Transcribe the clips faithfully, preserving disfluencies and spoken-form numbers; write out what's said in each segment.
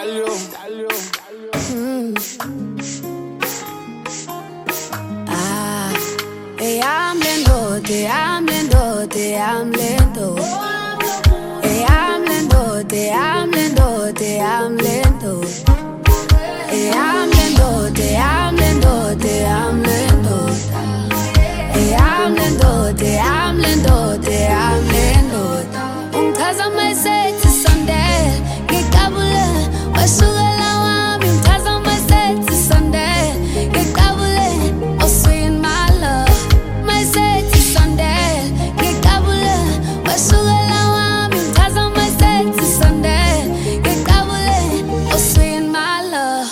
Mm. Ah, eyam lento, eyam lento, eyam lento. Eyam lento, eyam lento, eyam lento. Eyam lento, eyam lento, eyam lento. Eyam lento, eyam lento, eyam lento. Ungichaza mayisethi sondela, ngikabule wasukela wami. Ungichaza mayisethi sondela, ngikabule oswini my love. Mayisethi sondela, ngikabule wasukela wami. Ungichaza mayisethi sondela, ngikabule oswini my love.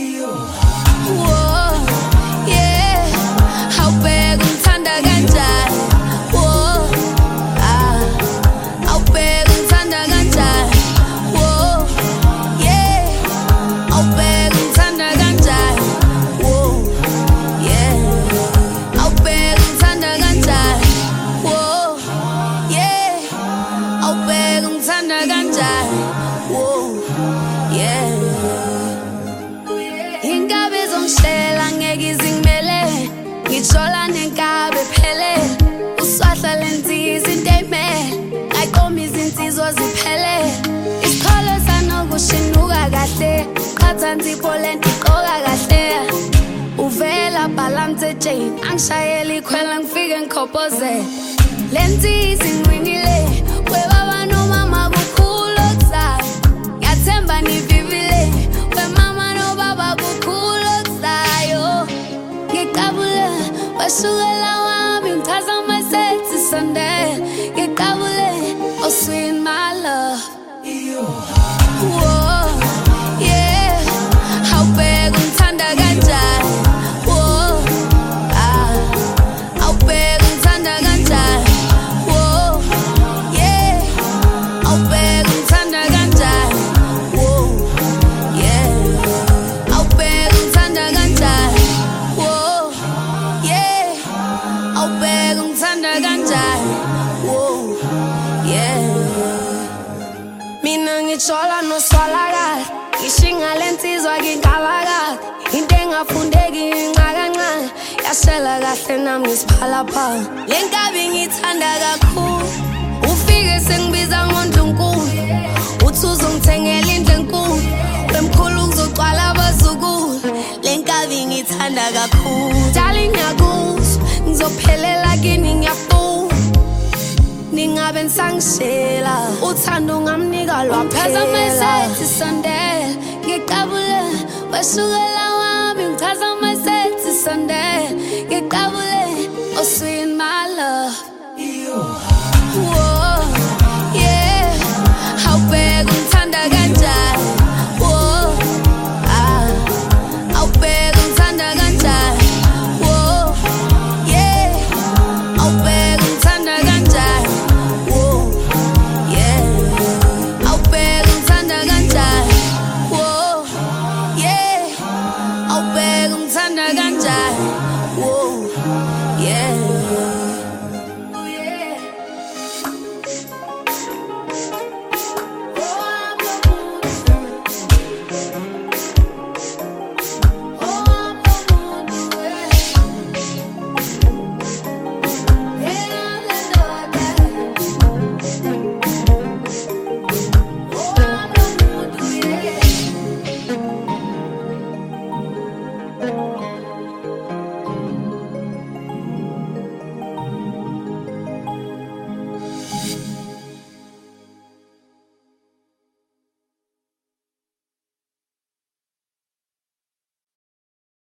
Whoa, yeah, awubheka ungithanda kanjani. Whoa, ah, awubheka ungithanda kanjani. Whoa, yeah, awubheka ungithanda kanjani. Whoa, yeah, awubheka ungithanda kanjani. Whoa, yeah, awubheka ungithanda kanjani. Whoa, yeah. Ingabe izongishela ngeke izingimele, ngitshola nenkabe phele. Uswahla lenziza into eyimele, ayikomi izinsizwa ziphele. Isikholo sanokushinuka kahle, qhatha nzipho lento iqoka kahle. Uvela balance chain, angishayela ikhwela ngifike ngikhophoze. Lenziza ingwinile, webaba nomama kukhulu okuzayo. Ngiyathemba nivivile, wemama nobaba kukhulu okuzayo. Ngikabule wasukela wami, ungichaza mayisethi sondela. Ngikabule oswini my love. Whoa, yeah, awubheka ungithanda kanjani. Whoa, ah, awubheka ungithanda kanjani. Whoa, yeah, awubheka ungithanda kanjani. Whoa, yeah, awubheka ungithanda kanjani. Whoa, yeah, awubheka ungithanda kanjani. Whoa, yeah. Mina ngitshola noswala kahle, ngishinga lensizwa ngingaba kahle. Into engafundeki inqa kancane, yashela kahle nami ngisiphalaphala. Le nkabi ngithanda kakhulu, ufike sengibiza ngoNdlunkulu. Uthi uzongithengela indlu enkulu, wemkhulu kuzogcwala abazukulu. Le nkabi ngithanda kakhulu, darling ngiyakuzwa, ngizophelela kini ngiyafuna. Ningabe nisangishela, uthando ungamnika lwaphela. Ungichaza mayisethi sondela, ngikabule wasukela wami. Ungichaza mayisethi sondela, ngikabule